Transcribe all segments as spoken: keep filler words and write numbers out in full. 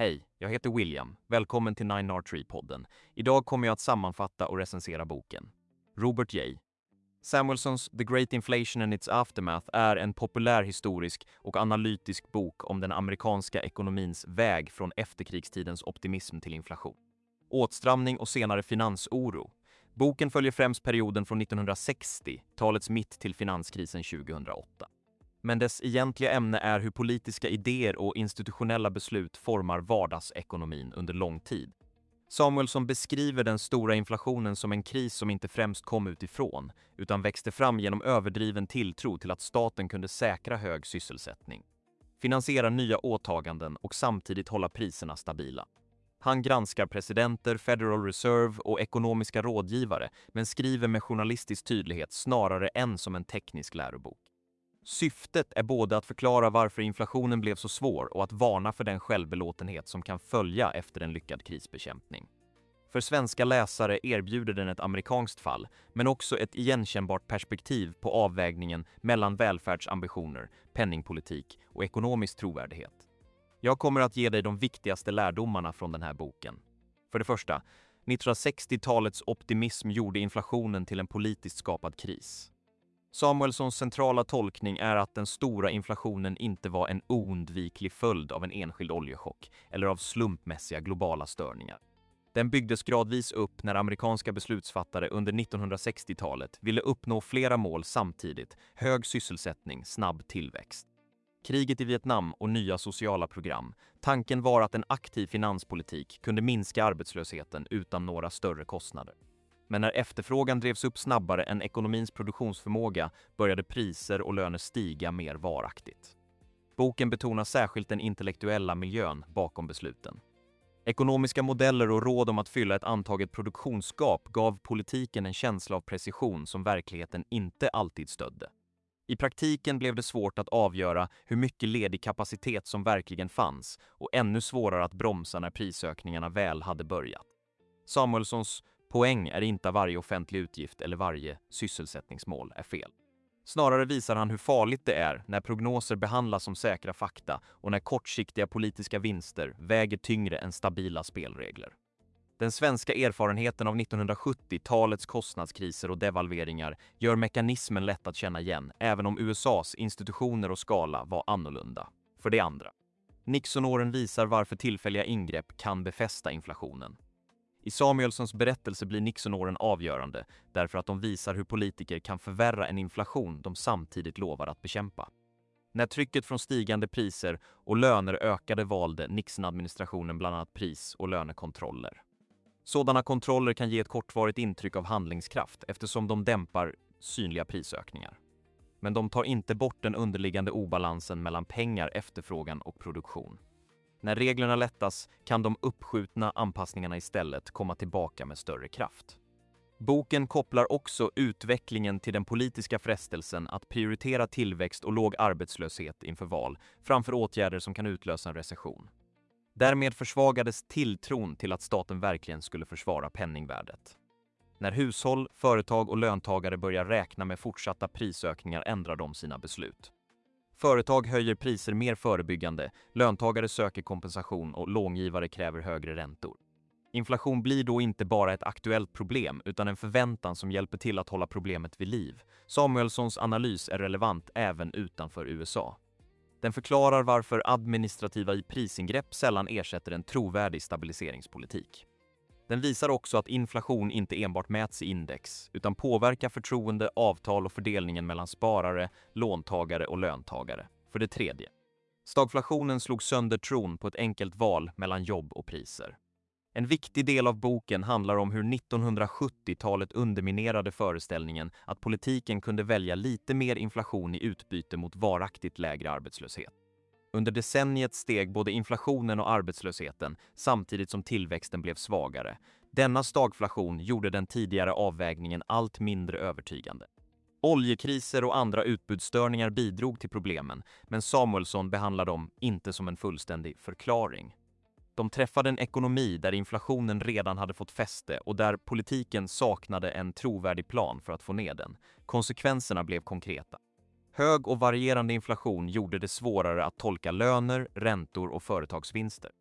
Hej, jag heter William. Välkommen till Nine R tre-podden. Idag kommer jag att sammanfatta och recensera boken. Robert J. Samuelsons The Great Inflation and its Aftermath är en populär historisk och analytisk bok om den amerikanska ekonomins väg från efterkrigstidens optimism till inflation, åtstramning och senare finansoro. Boken följer främst perioden från nittonhundrasextio-talets mitt till finanskrisen tjugohundraåtta. Men dess egentliga ämne är hur politiska idéer och institutionella beslut formar vardagsekonomin under lång tid. Samuelson beskriver den stora inflationen som en kris som inte främst kom utifrån, utan växte fram genom överdriven tilltro till att staten kunde säkra hög sysselsättning, finansiera nya åtaganden och samtidigt hålla priserna stabila. Han granskar presidenter, Federal Reserve och ekonomiska rådgivare, men skriver med journalistisk tydlighet snarare än som en teknisk lärobok. Syftet är både att förklara varför inflationen blev så svår och att varna för den självbelåtenhet som kan följa efter en lyckad krisbekämpning. För svenska läsare erbjuder den ett amerikanskt fall, men också ett igenkännbart perspektiv på avvägningen mellan välfärdsambitioner, penningpolitik och ekonomisk trovärdighet. Jag kommer att ge dig de viktigaste lärdomarna från den här boken. För det första, nittonhundrasextio-talets optimism gjorde inflationen till en politiskt skapad kris. Samuelsons centrala tolkning är att den stora inflationen inte var en oundviklig följd av en enskild oljechock eller av slumpmässiga globala störningar. Den byggdes gradvis upp när amerikanska beslutsfattare under nittonhundrasextio-talet ville uppnå flera mål samtidigt: hög sysselsättning, snabb tillväxt. Kriget i Vietnam och nya sociala program. Tanken var att en aktiv finanspolitik kunde minska arbetslösheten utan några större kostnader. Men när efterfrågan drevs upp snabbare än ekonomins produktionsförmåga började priser och löner stiga mer varaktigt. Boken betonar särskilt den intellektuella miljön bakom besluten. Ekonomiska modeller och råd om att fylla ett antaget produktionsgap gav politiken en känsla av precision som verkligheten inte alltid stödde. I praktiken blev det svårt att avgöra hur mycket ledig kapacitet som verkligen fanns och ännu svårare att bromsa när prisökningarna väl hade börjat. Samuelsons poäng är inte att varje offentlig utgift eller varje sysselsättningsmål är fel. Snarare visar han hur farligt det är när prognoser behandlas som säkra fakta och när kortsiktiga politiska vinster väger tyngre än stabila spelregler. Den svenska erfarenheten av nittonhundrasjuttio-talets kostnadskriser och devalveringar gör mekanismen lätt att känna igen, även om U S A:s institutioner och skala var annorlunda. För det andra, Nixonåren visar varför tillfälliga ingrepp kan befästa inflationen. I Samuelsons berättelse blir Nixonåren avgörande därför att de visar hur politiker kan förvärra en inflation de samtidigt lovar att bekämpa. När trycket från stigande priser och löner ökade valde Nixon-administrationen bland annat pris- och lönekontroller. Sådana kontroller kan ge ett kortvarigt intryck av handlingskraft eftersom de dämpar synliga prisökningar. Men de tar inte bort den underliggande obalansen mellan pengar, efterfrågan och produktion. När reglerna lättas kan de uppskjutna anpassningarna istället komma tillbaka med större kraft. Boken kopplar också utvecklingen till den politiska frestelsen att prioritera tillväxt och låg arbetslöshet inför val framför åtgärder som kan utlösa en recession. Därmed försvagades tilltron till att staten verkligen skulle försvara penningvärdet. När hushåll, företag och löntagare börjar räkna med fortsatta prisökningar ändrar de sina beslut. Företag höjer priser mer förebyggande, löntagare söker kompensation och långivare kräver högre räntor. Inflation blir då inte bara ett aktuellt problem utan en förväntan som hjälper till att hålla problemet vid liv. Samuelsons analys är relevant även utanför U S A. Den förklarar varför administrativa prisingrepp sällan ersätter en trovärdig stabiliseringspolitik. Den visar också att inflation inte enbart mäts i index utan påverkar förtroende, avtal och fördelningen mellan sparare, låntagare och löntagare. För det tredje, stagflationen slog sönder tron på ett enkelt val mellan jobb och priser. En viktig del av boken handlar om hur nittonhundrasjuttio-talet underminerade föreställningen att politiken kunde välja lite mer inflation i utbyte mot varaktigt lägre arbetslöshet. Under decenniet steg både inflationen och arbetslösheten samtidigt som tillväxten blev svagare. Denna stagflation gjorde den tidigare avvägningen allt mindre övertygande. Oljekriser och andra utbudsstörningar bidrog till problemen, men Samuelson behandlar dem inte som en fullständig förklaring. De träffade en ekonomi där inflationen redan hade fått fäste och där politiken saknade en trovärdig plan för att få ner den. Konsekvenserna blev konkreta. Hög och varierande inflation gjorde det svårare att tolka löner, räntor och företagsvinster.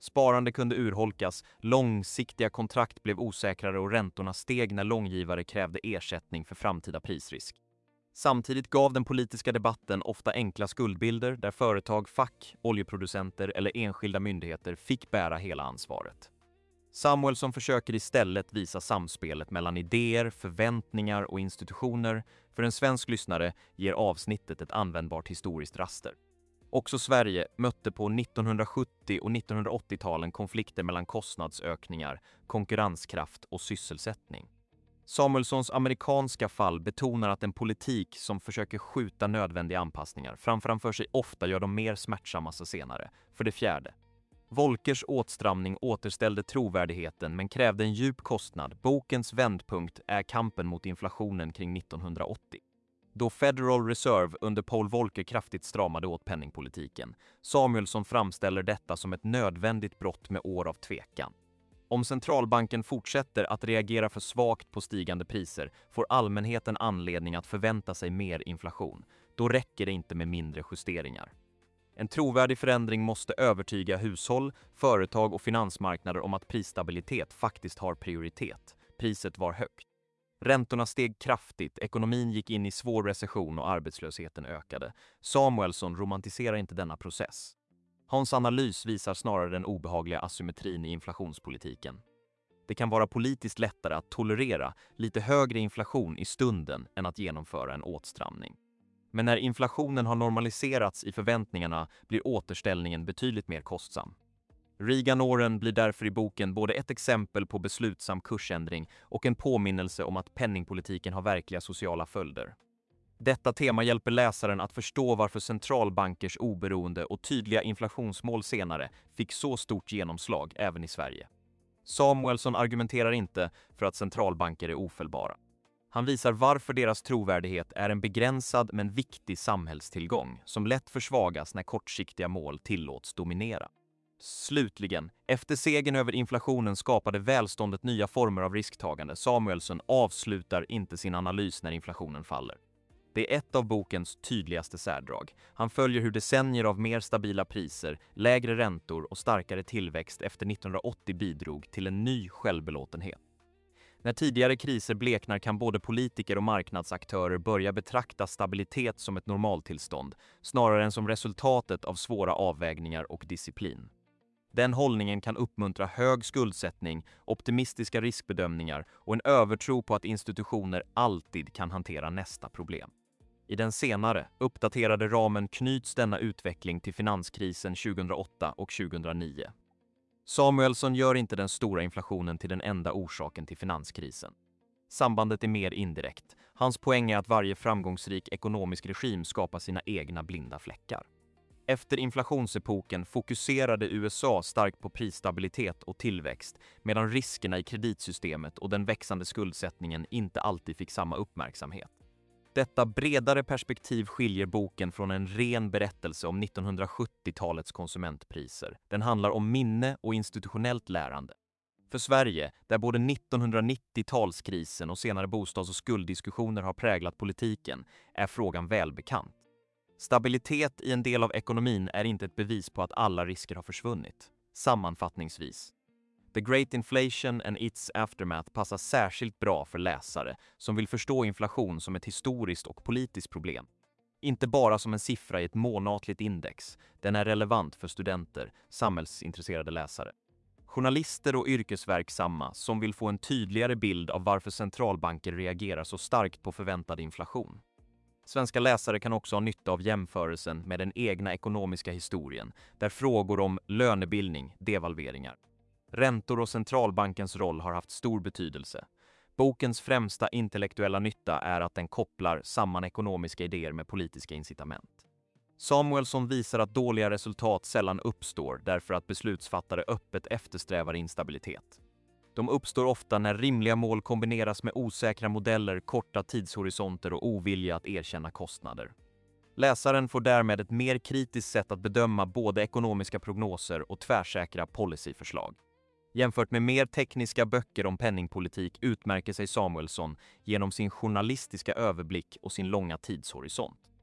Sparande kunde urholkas, långsiktiga kontrakt blev osäkrare och räntorna steg när långgivare krävde ersättning för framtida prisrisk. Samtidigt gav den politiska debatten ofta enkla skuldbilder där företag, fack, oljeproducenter eller enskilda myndigheter fick bära hela ansvaret. Samuelsson försöker istället visa samspelet mellan idéer, förväntningar och institutioner. För en svensk lyssnare ger avsnittet ett användbart historiskt raster. Också Sverige mötte på nittonhundrasjuttio- och nittonhundraåttio-talen konflikter mellan kostnadsökningar, konkurrenskraft och sysselsättning. Samuelssons amerikanska fall betonar att en politik som försöker skjuta nödvändiga anpassningar framför sig ofta gör dem mer smärtsamma senare. För det fjärde. Volckers åtstramning återställde trovärdigheten men krävde en djup kostnad. Bokens vändpunkt är kampen mot inflationen kring nittonhundraåttio. Då Federal Reserve under Paul Volcker kraftigt stramade åt penningpolitiken. Samuelsson framställer detta som ett nödvändigt brott med år av tvekan. Om centralbanken fortsätter att reagera för svagt på stigande priser får allmänheten anledning att förvänta sig mer inflation. Då räcker det inte med mindre justeringar. En trovärdig förändring måste övertyga hushåll, företag och finansmarknader om att prisstabilitet faktiskt har prioritet. Priset var högt. Räntorna steg kraftigt, ekonomin gick in i svår recession och arbetslösheten ökade. Samuelsson romantiserar inte denna process. Hans analys visar snarare den obehagliga asymmetrin i inflationspolitiken. Det kan vara politiskt lättare att tolerera lite högre inflation i stunden än att genomföra en åtstramning. Men när inflationen har normaliserats i förväntningarna blir återställningen betydligt mer kostsam. Reagan-åren blir därför i boken både ett exempel på beslutsam kursändring och en påminnelse om att penningpolitiken har verkliga sociala följder. Detta tema hjälper läsaren att förstå varför centralbankers oberoende och tydliga inflationsmål senare fick så stort genomslag även i Sverige. Samuelsson argumenterar inte för att centralbanker är ofelbara. Han visar varför deras trovärdighet är en begränsad men viktig samhällstillgång som lätt försvagas när kortsiktiga mål tillåts dominera. Slutligen, efter segern över inflationen skapade välståndet nya former av risktagande. Samuelsson avslutar inte sin analys när inflationen faller. Det är ett av bokens tydligaste särdrag. Han följer hur decennier av mer stabila priser, lägre räntor och starkare tillväxt efter nittonhundraåttio bidrog till en ny självbelåtenhet. När tidigare kriser bleknar kan både politiker och marknadsaktörer börja betrakta stabilitet som ett normaltillstånd, snarare än som resultatet av svåra avvägningar och disciplin. Den hållningen kan uppmuntra hög skuldsättning, optimistiska riskbedömningar och en övertro på att institutioner alltid kan hantera nästa problem. I den senare, uppdaterade ramen knyts denna utveckling till finanskrisen tjugohundraåtta och tjugohundranio. Samuelsson gör inte den stora inflationen till den enda orsaken till finanskrisen. Sambandet är mer indirekt. Hans poäng är att varje framgångsrik ekonomisk regim skapar sina egna blinda fläckar. Efter inflationsepoken fokuserade U S A starkt på prisstabilitet och tillväxt, medan riskerna i kreditsystemet och den växande skuldsättningen inte alltid fick samma uppmärksamhet. Detta bredare perspektiv skiljer boken från en ren berättelse om nittonhundrasjuttio-talets konsumentpriser. Den handlar om minne och institutionellt lärande. För Sverige, där både nittonhundranittio-talskrisen och senare bostads- och skulddiskussioner har präglat politiken, är frågan välbekant. Stabilitet i en del av ekonomin är inte ett bevis på att alla risker har försvunnit. Sammanfattningsvis. The Great Inflation and its Aftermath passar särskilt bra för läsare som vill förstå inflation som ett historiskt och politiskt problem. Inte bara som en siffra i ett månatligt index, den är relevant för studenter, samhällsintresserade läsare. Journalister och yrkesverksamma som vill få en tydligare bild av varför centralbanker reagerar så starkt på förväntad inflation. Svenska läsare kan också ha nytta av jämförelsen med den egna ekonomiska historien, där frågor om lönebildning, devalveringar, räntor och centralbankens roll har haft stor betydelse. Bokens främsta intellektuella nytta är att den kopplar samman ekonomiska idéer med politiska incitament. Samuelsson visar att dåliga resultat sällan uppstår därför att beslutsfattare öppet eftersträvar instabilitet. De uppstår ofta när rimliga mål kombineras med osäkra modeller, korta tidshorisonter och ovilja att erkänna kostnader. Läsaren får därmed ett mer kritiskt sätt att bedöma både ekonomiska prognoser och tvärsäkra policyförslag. Jämfört med mer tekniska böcker om penningpolitik utmärker sig Samuelsson genom sin journalistiska överblick och sin långa tidshorisont.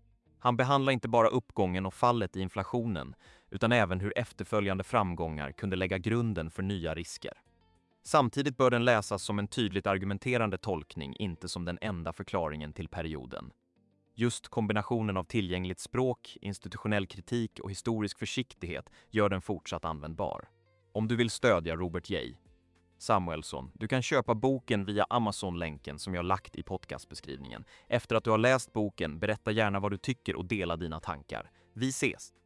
Han behandlar inte bara uppgången och fallet i inflationen, utan även hur efterföljande framgångar kunde lägga grunden för nya risker. Samtidigt bör den läsas som en tydligt argumenterande tolkning, inte som den enda förklaringen till perioden. Just kombinationen av tillgängligt språk, institutionell kritik och historisk försiktighet gör den fortsatt användbar. Om du vill stödja Robert J. Samuelsson, du kan köpa boken via Amazon-länken som jag lagt i podcastbeskrivningen. Efter att du har läst boken, berätta gärna vad du tycker och dela dina tankar. Vi ses!